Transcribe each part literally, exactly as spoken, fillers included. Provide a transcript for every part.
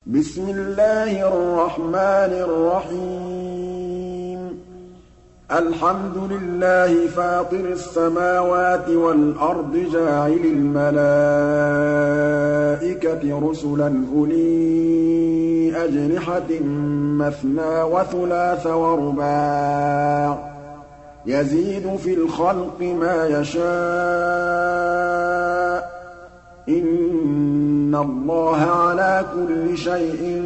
بسم الله الرحمن الرحيم الحمد لله فاطر السماوات والأرض جاعل الملائكة رسلا أولي أجنحة مثنى وثلاث ورباع يزيد في الخلق ما يشاء إِنَّ اللَّهَ عَلَىٰ كُلِّ شَيْءٍ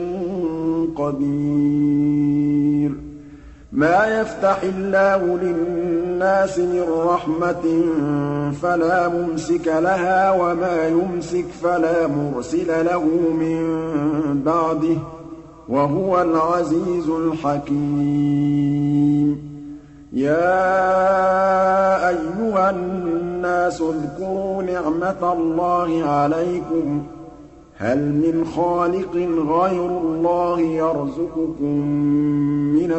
قَدِيرٌ مَا يَفْتَحِ اللَّهُ لِلنَّاسِ مِن رَّحْمَةٍ فَلَا مُمْسِكَ لَهَا وَمَا يُمْسِكْ فَلَا مُرْسِلَ لَهُ مِن بَعْدِهِ ۚ وَهُوَ الْعَزِيزُ الْحَكِيمُ يَا أَيُّهَا النَّاسُ اذْكُرُوا نِعْمَةَ اللَّهِ عَلَيْكُمْ ۚ هَلْ مِنْ خَالِقٍ غَيْرُ اللَّهِ يَرْزُقُكُم مِّنَ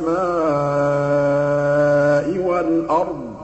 السَّمَاءِ وَالْأَرْضِ ۚ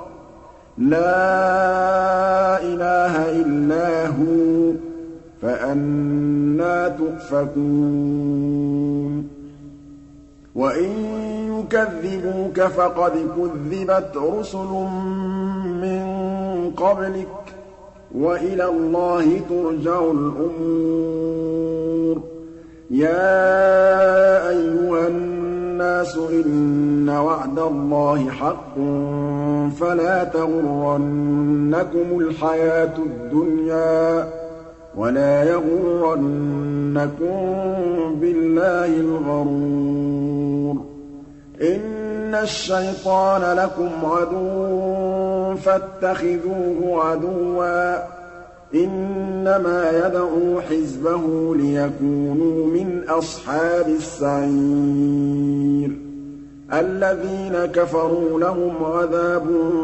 لَا إِلَٰهَ إِلَّا هُوَ ۖ فَأَنَّىٰ تُؤْفَكُونَ وَإِن يُكَذِّبُوكَ فَقَدْ كُذِّبَتْ رُسُلٌ مِّن قَبْلِكَ ۚ وَإِلَى اللَّهِ تُرْجَعُ الْأُمُورُ يَا أَيُّهَا النَّاسُ إِنَّ وَعْدَ اللَّهِ حَقٌّ فَلَا تَغُرَّنَّكُمُ الْحَيَاةُ الدُّنْيَا ۖ وَلَا يَغُرَّنَّكُم بِاللَّهِ الْغَرُورُ إِنَّ الشَّيْطَانَ لَكُمْ عَدُوٌّ فَاتَّخِذُوهُ عَدُوًّا ۚ إِنَّمَا يَدْعُو حِزْبَهُ لِيَكُونُوا مِنْ أَصْحَابِ السَّعِيرِ الَّذِينَ كَفَرُوا لَهُمْ عَذَابٌ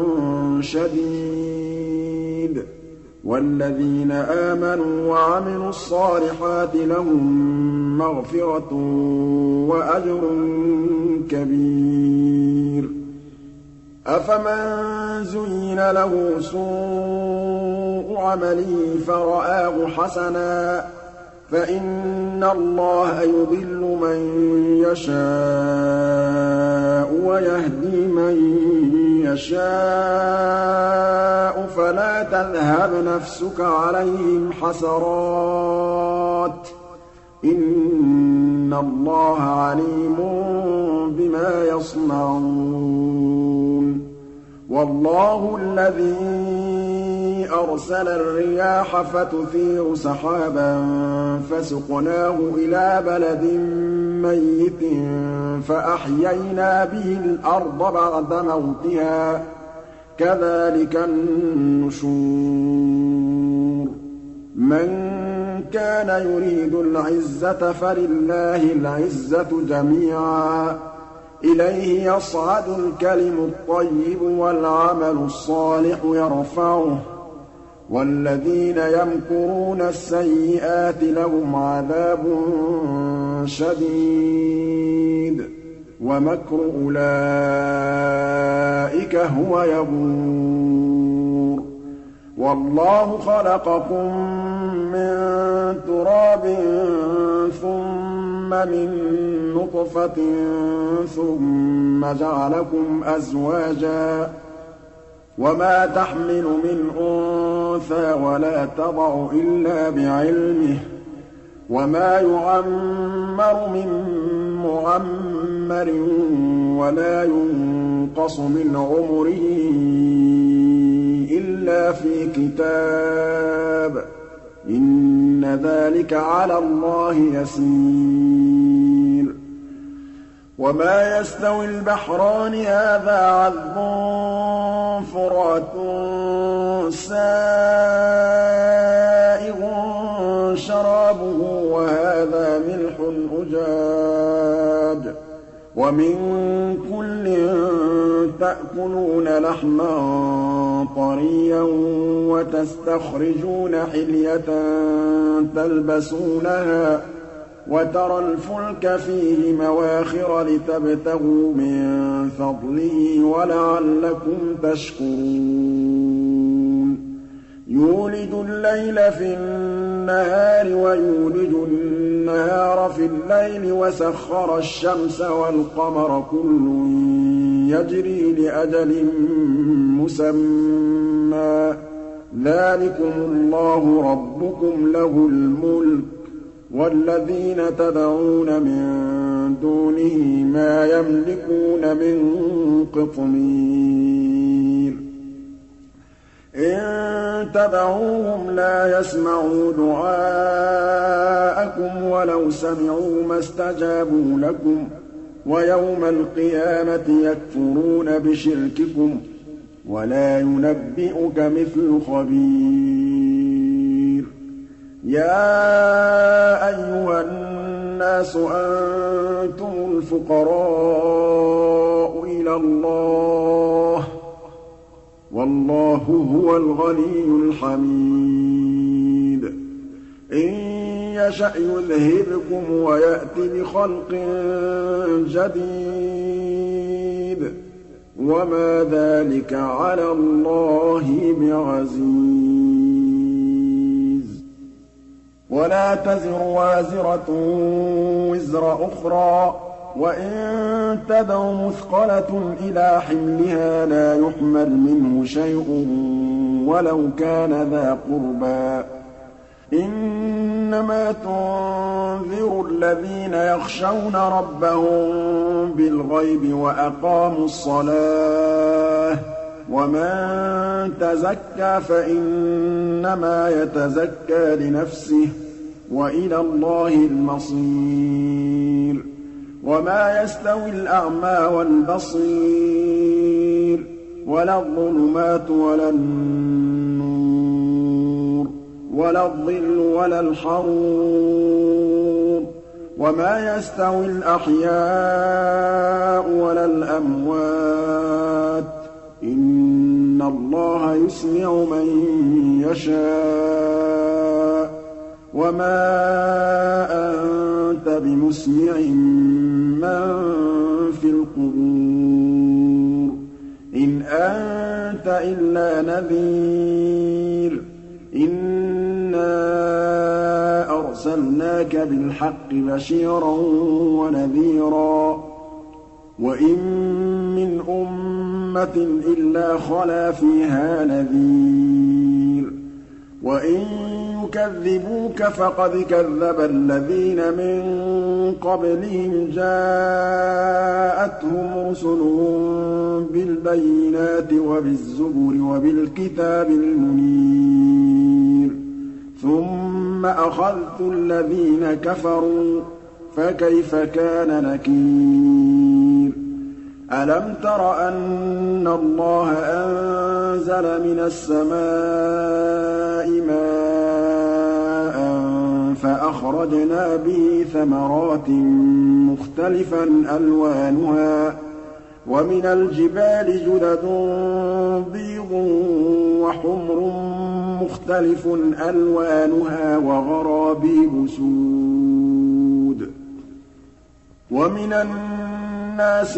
شَدِيدٌ وَالَّذِينَ آمَنُوا وَعَمِلُوا الصَّالِحَاتِ لَهُم مَّغْفِرَةٌ وَأَجْرٌ كَبِيرٌ أَفَمَن زُيِّنَ لَهُ سُوءُ عَمَلِهِ فَرَآهُ حَسَنًا فَإِنَّ اللَّهَ يُضِلُّ مَن يَشَاءُ وَيَهْدِي مَن يَشَاءُ فَلَا تَذْهَبْ نَفْسُكَ عَلَيْهِمْ حَسَرَاتٍ ۚ إِنَّ اللَّهَ عَلِيمٌ بِمَا يَصْنَعُونَ وَاللَّهُ الَّذِي أَرْسَلَ الرِّيَاحَ فَتُثِيرُ سَحَابًا فَسُقْنَاهُ إِلَىٰ بَلَدٍ مَّيِّتٍ فَأَحْيَيْنَا بِهِ الْأَرْضَ بَعْدَ مَوْتِهَا ۚ كَذَٰلِكَ النُّشُورُ مَن كَانَ يُرِيدُ الْعِزَّةَ فَلِلَّهِ الْعِزَّةُ جَمِيعًا ۚ إِلَيْهِ يَصْعَدُ الْكَلِمُ الطَّيِّبُ وَالْعَمَلُ الصَّالِحُ يَرْفَعُهُ ۚ وَالَّذِينَ يَمْكُرُونَ السَّيِّئَاتِ لَهُمْ عَذَابٌ شَدِيدٌ ۖ وَمَكْرُ أُولَٰئِكَ هُوَ يَبُورُ وَاللَّهُ خَلَقَكُم مِّن تُرَابٍ ثُمَّ مِن نُّطْفَةٍ ثُمَّ جَعَلَكُمْ أَزْوَاجًا ۚ وَمَا تَحْمِلُ مِنْ أُنثَىٰ وَلَا تَضَعُ إِلَّا بِعِلْمِهِ ۚ وَمَا يُعَمَّرُ مِن مُّعَمَّرٍ وَلَا يُنقَصُ مِنْ عُمُرِهِ إِلَّا فِي كِتَابٍ ۚ إِنَّ ذَٰلِكَ عَلَى اللَّهِ يَسِيرٌ وَمَا يَسْتَوِي الْبَحْرَانِ هَٰذَا عَذْبٌ فُرَاتٌ سَائِغٌ شَرَابُهُ وَهَٰذَا مِلْحٌ أُجَاجٌ وَمِن كُلٍّ تَأْكُلُونَ لَحْمًا طَرِيًّا وَتَسْتَخْرِجُونَ حِلْيَةً تَلْبَسُونَهَا وَتَرَى الْفُلْكَ فِيهِ مَوَاخِرَ لِتَبْتَغُوا مِن فَضْلِهِ وَلَعَلَّكُمْ تَشْكُرُونَ يُولِجُ اللَّيْلَ فِي النَّهَارِ وَيُولِجُ النَّهَارَ فِي اللَّيْلِ وَسَخَّرَ الشَّمْسَ وَالْقَمَرَ كُلٌّ يَجْرِي لِأَجَلٍ مُّسَمًّى ۚ ذَٰلِكُمُ اللَّهُ رَبُّكُمْ لَهُ الْمُلْكُ ۚ وَالَّذِينَ تَدْعُونَ مِن دُونِهِ مَا يَمْلِكُونَ مِن قِطْمِيرٍ إِن تَدْعُوهُمْ لَا يَسْمَعُوا دُعَاءَكُمْ وَلَوْ سَمِعُوا مَا اسْتَجَابُوا لَكُمْ ۖ وَيَوْمَ الْقِيَامَةِ يَكْفُرُونَ بِشِرْكِكُمْ ۚ وَلَا يُنَبِّئُكَ مِثْلُ خَبِيرٍ يَا أَيُّهَا النَّاسُ أَنتُمُ الْفُقَرَاءُ إِلَى اللَّهِ ۖ وَاللَّهُ هُوَ الْغَنِيُّ الْحَمِيدُ إِن يَشَأْ يُذْهِبْكُمْ وَيَأْتِ بِخَلْقٍ جَدِيدٍ ۚ وَمَا ذَٰلِكَ عَلَى اللَّهِ بِعَزِيزٍ وَلَا تَزِرُ وَازِرَةٌ وِزْرَ أُخْرَىٰ ۖ وَإِن تَدْعُ مُثْقَلَةٌ إِلَىٰ حِمْلِهَا لَا يُحْمَلْ مِنْهُ شَيْءٌ وَلَوْ كَانَ ذَا قُرْبَىٰ ۗ إِنَّمَا تُنذِرُ الَّذِينَ يَخْشَوْنَ رَبَّهُم بِالْغَيْبِ وَأَقَامُوا الصَّلَاةَ ۚ وَمَن تَزَكَّىٰ فَإِنَّمَا يَتَزَكَّىٰ لِنَفْسِهِ ۚ وَإِلَى اللَّهِ الْمَصِيرُ وَمَا يَسْتَوِي الْأَعْمَىٰ وَالْبَصِيرُ وَلَا الظُّلُمَاتُ وَلَا النُّورُ وَلَا الظِّلُّ وَلَا الْحَرُورُ وَمَا يَسْتَوِي الْأَحْيَاءُ وَلَا الْأَمْوَاتُ ۚ إِنَّ اللَّهَ يُسْمِعُ مَن يَشَاءُ ۖ وَمَا أَنتَ بِمُسْمِعٍ مَّن فِي الْقُبُورِ ۚ إِنْ أَنتَ إِلَّا نَذِيرٌ ۚ إِنَّا أَرْسَلْنَاكَ بِالْحَقِّ بَشِيرًا وَنَذِيرًا ۚ وَإِن مِّنْ أُمَّةٍ إِلَّا خَلَا فِيهَا نَذِيرٌ ۚ وَإِن يُكَذِّبُوكَ فَقَدْ كَذَّبَ الَّذِينَ مِن قَبْلِهِمْ جَاءَتْهُمْ رُسُلُهُم بِالْبَيِّنَاتِ وَبِالزُّبُرِ وَبِالْكِتَابِ الْمُنِيرِ ثُمَّ أَخَذْتُ الَّذِينَ كَفَرُوا فَكَيْفَ كَانَ نَكِيرِ أَلَمْ تَرَ أَنَّ اللَّهَ أَنزَلَ مِنَ السَّمَاءِ مَاءً فَأَخْرَجْنَا بِهِ ثَمَرَاتٍ مُّخْتَلِفًا أَلْوَانُهَا ۚ وَمِنَ الْجِبَالِ جُدَدٌ بِيضٌ وَحُمْرٌ مُّخْتَلِفٌ أَلْوَانُهَا وَغَرَابِيبُ سُودٌ وَمِنَ النَّاسِ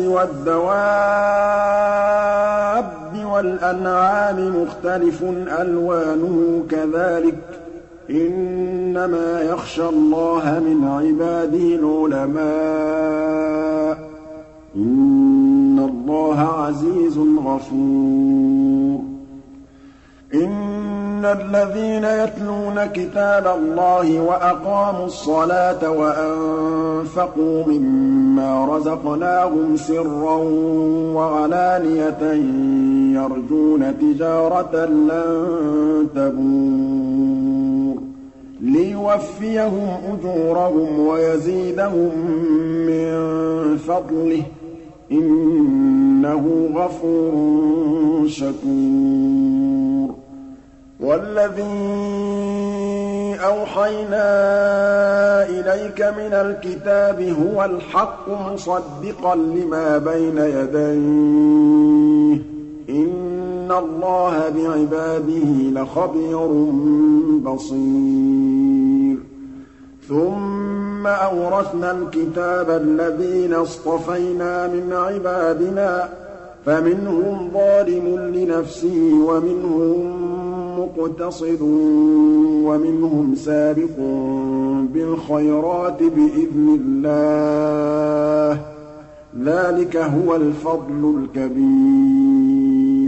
وَالدَّوَابِّ وَالْأَنْعَامِ مُخْتَلِفٌ أَلْوَانُهُ كَذَٰلِكَ ۗ إِنَّمَا يَخْشَى اللَّهَ مِنْ عِبَادِهِ الْعُلَمَاءُ ۗ إِنَّ اللَّهَ عَزِيزٌ غَفُورٌ إِنَّ الَّذِينَ يَتْلُونَ كِتَابَ اللَّهِ وَأَقَامُوا الصَّلَاةَ وَأَنفَقُوا مِمَّا رَزَقْنَاهُمْ سِرًّا وَعَلَانِيَةً يَرْجُونَ تِجَارَةً لَّن تَبُورَ لِيُوَفِّيَهُمْ أُجُورَهُمْ وَيَزِيدَهُم مِّن فَضْلِهِ ۚ إِنَّهُ غَفُورٌ شَكُورٌ وَالَّذِي أَوْحَيْنَا إِلَيْكَ مِنَ الْكِتَابِ هُوَ الْحَقُّ مُصَدِّقًا لِّمَا بَيْنَ يَدَيْهِ ۗ إِنَّ اللَّهَ بِعِبَادِهِ لَخَبِيرٌ بَصِيرٌ ثُمَّ أَوْرَثْنَا الْكِتَابَ الَّذِينَ اصْطَفَيْنَا مِنْ عِبَادِنَا ۖ فَمِنْهُمْ ظَالِمٌ لِّنَفْسِهِ وَمِنْهُم مُقْتَصِدٌ وَمِنْهُمْ سَابِقٌ بِالْخَيْرَاتِ بِإِذْنِ اللَّهِ ۚ ذَٰلِكَ هُوَ الْفَضْلُ الْكَبِيرُ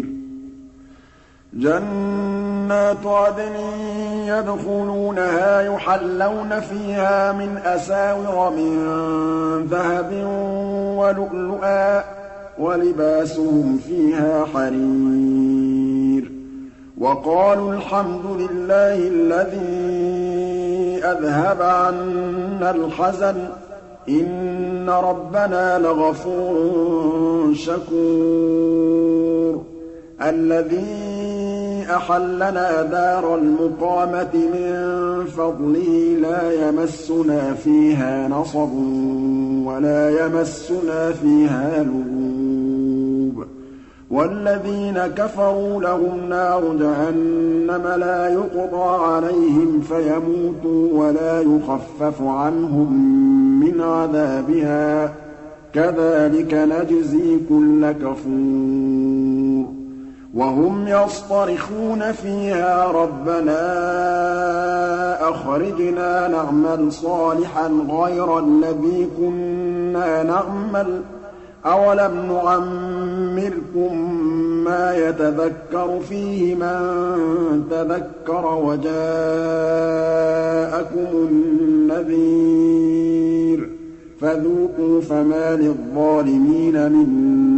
جَنَّاتُ عَدْنٍ يَدْخُلُونَهَا يُحَلَّوْنَ فِيهَا مِنْ أَسَاوِرَ مِن ذَهَبٍ وَلُؤْلُؤًا ۖ وَلِبَاسُهُمْ فِيهَا حَرِيرٌ وَقَالُوا الْحَمْدُ لِلَّهِ الَّذِي أَذْهَبَ عَنَّا الْحَزَنَ ۖ إِنَّ رَبَّنَا لَغَفُورٌ شَكُورٌ الَّذِي أَحَلَّنَا دَارَ الْمُقَامَةِ مِن فَضْلِهِ لَا يَمَسُّنَا فِيهَا نَصَبٌ وَلَا يَمَسُّنَا فِيهَا لُغُوبٌ وَالَّذِينَ كَفَرُوا لَهُمْ نَارُ جَهَنَّمَ لَا يُقْضَىٰ عَلَيْهِمْ فَيَمُوتُوا وَلَا يُخَفَّفُ عَنْهُم مِّنْ عَذَابِهَا ۚ كَذَٰلِكَ نَجْزِي كُلَّ كَفُورٍ وَهُمْ يَصْطَرِخُونَ فِيهَا رَبَّنَا أَخْرِجْنَا نَعْمَلْ صَالِحًا غَيْرَ الَّذِي كُنَّا نَعْمَلُ ۚ أَوَلَمْ نُعَمِّرْكُم مَّا يَتَذَكَّرُ فِيهِ مَن تَذَكَّرَ وَجَاءَكُمُ النَّذِيرُ ۖ فَذُوقُوا فَمَا لِلظَّالِمِينَ مِن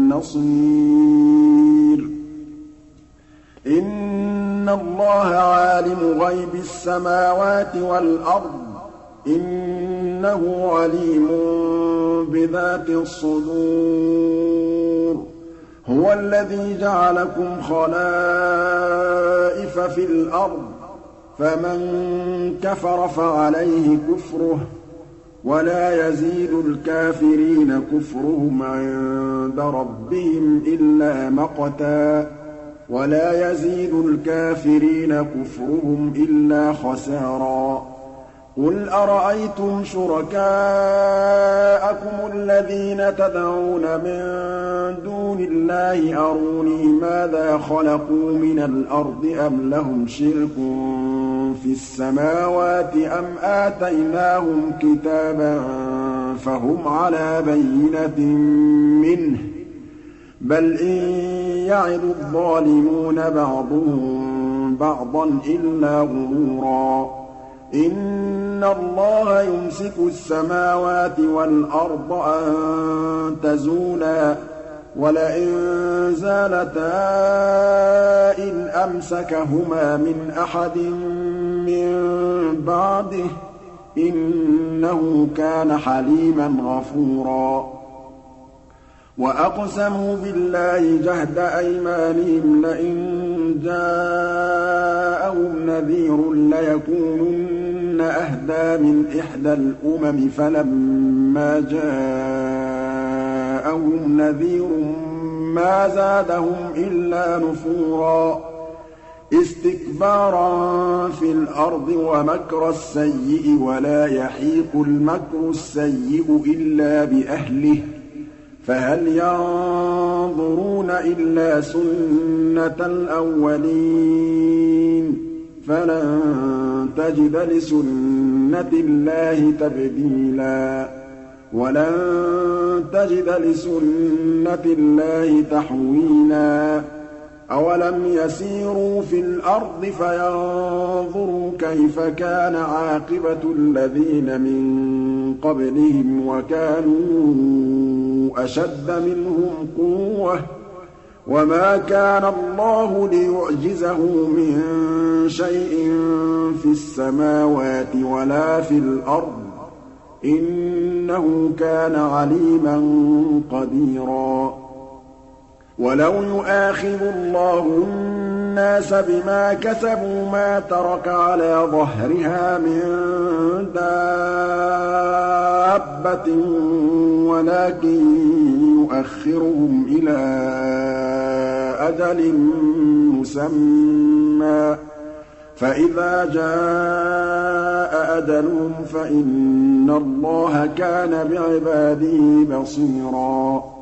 نَّصِيرٍ إِنَّ اللَّهَ عَالِمُ غَيْبِ السَّمَاوَاتِ وَالْأَرْضِ ۚ إِنَّهُ عَلِيمٌ بِذَاتِ الصُّدُورِ هُوَ الَّذِي جَعَلَكُمْ خَلَائِفَ فِي الْأَرْضِ ۚ فَمَن كَفَرَ فَعَلَيْهِ كُفْرُهُ ۖ وَلَا يَزِيدُ الْكَافِرِينَ كُفْرُهُمْ عِندَ رَبِّهِمْ إِلَّا مَقْتًا ۖ وَلَا يَزِيدُ الْكَافِرِينَ كُفْرُهُمْ إِلَّا خَسَارًا قُلْ أَرَأَيْتُمْ شُرَكَاءَكُمُ الَّذِينَ تَدْعُونَ مِن دُونِ اللَّهِ أَرُونِي مَاذَا خَلَقُوا مِنَ الْأَرْضِ أَمْ لَهُمْ شِرْكٌ فِي السَّمَاوَاتِ أَمْ آتَيْنَاهُمْ كِتَابًا فَهُمْ عَلَىٰ بَيِّنَةٍ مِّنْهُ ۚ بَلْ إِن يَعِدُ الظَّالِمُونَ بَعْضُهُم بَعْضًا إِلَّا غُرُورًا إِنَّ اللَّهَ يُمْسِكُ السَّمَاوَاتِ وَالْأَرْضَ أَن تَزُولَا ۚ وَلَئِن زَالَتَا إِنْ أَمْسَكَهُمَا مِنْ أَحَدٍ مِّن بَعْدِهِ ۚ إِنَّهُ كَانَ حَلِيمًا غَفُورًا وَأَقْسَمُوا بِاللَّهِ جَهْدَ أَيْمَانِهِمْ لَئِن جَاءَهُمْ نَذِيرٌ لَّيَكُونُنَّ أَهْدَىٰ مِنْ إِحْدَى الْأُمَمِ فَلَمَّا جَاءَهُمْ نَذِيرٌ مَّا زَادَهُمْ إِلَّا نُفُورًا اسْتِكْبَارًا فِي الْأَرْضِ وَمَكْرَ السَّيِّئِ ۚ وَلَا يَحِيقُ الْمَكْرُ السَّيِّئُ إِلَّا بِأَهْلِهِ ۚ فَهَلْ يَنظُرُونَ إِلَّا سُنَّتَ الْأَوَّلِينَ ۚ فَلَن تَجِدَ لِسُنَّةِ اللَّهِ تَبْدِيلًا وَلَن تَجِدَ لِسُنَّةِ اللَّهِ تَحْوِيلًا أَوَلَمْ يَسِيرُوا فِي الْأَرْضِ فَيَنظُرُوا كَيْفَ كَانَ عَاقِبَةُ الَّذِينَ مِن قَبْلِهِمْ وَكَانُوا أَشَدَّ مِنْهُمْ قُوَّةً ۚ وَمَا كَانَ اللَّهُ لِيُعْجِزَهُ مِن شَيْءٍ فِي السَّمَاوَاتِ وَلَا فِي الْأَرْضِ ۚ إِنَّهُ كَانَ عَلِيمًا قَدِيرًا وَلَوْ يُؤَاخِذُ اللَّهُ النَّاسَ بِمَا كَسَبُوا مَا تَرَكَ عَلَىٰ ظَهْرِهَا مِن دَابَّةٍ وَلَٰكِن يُؤَخِّرُهُمْ إِلَىٰ أَجَلٍ مُّسَمًّى ۖ فَإِذَا جَاءَ أَجَلُهُمْ فَإِنَّ اللَّهَ كَانَ بِعِبَادِهِ بَصِيرًا